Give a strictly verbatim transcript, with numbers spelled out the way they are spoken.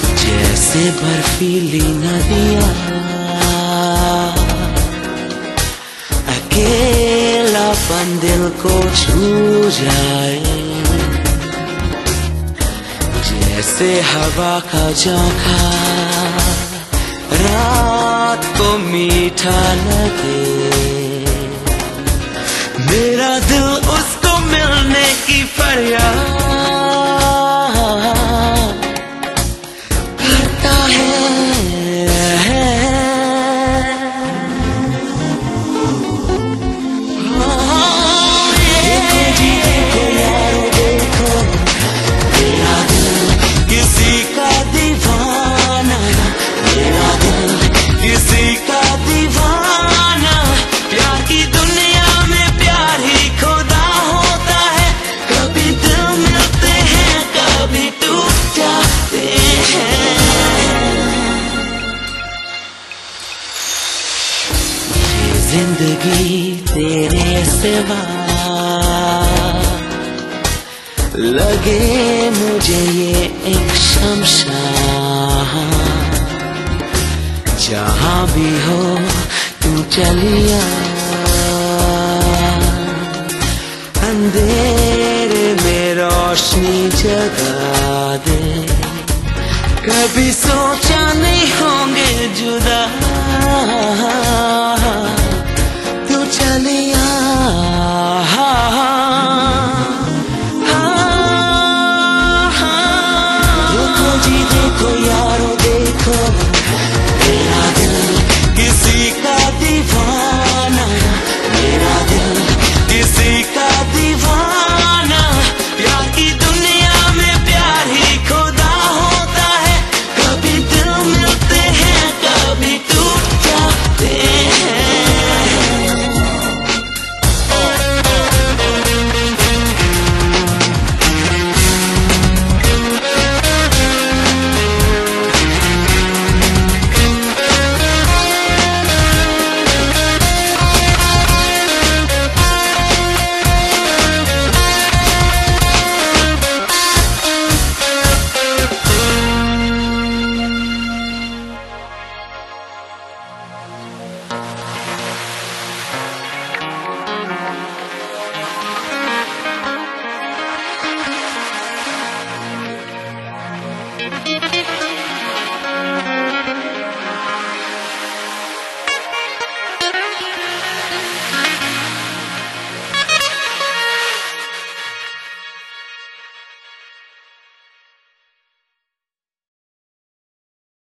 जैसे बर्फीली नदियाँ अकेलापन दिल को छू जाए, जैसे हवा का झोंका रात को मीठा लगे। मेरा दिल उसको मिलने की फरियाद करता है। देखो जी देखो यारो देखो, मेरा दिल किसी का दीवाना, मेरा दिल किसी का दीवाना। प्यार की दुनिया में प्यार ही खुदा होता है, कभी दिल मिलते हैं कभी टूट जाते हैं। ये जिंदगी तेरे सिवा लगे मुझे ये एक शमशान। जहाँ भी हो तू चलिया, अंधेरे में रोशनी जगा दे। कभी सोचा नहीं होंगे जुदा, तू चलिया।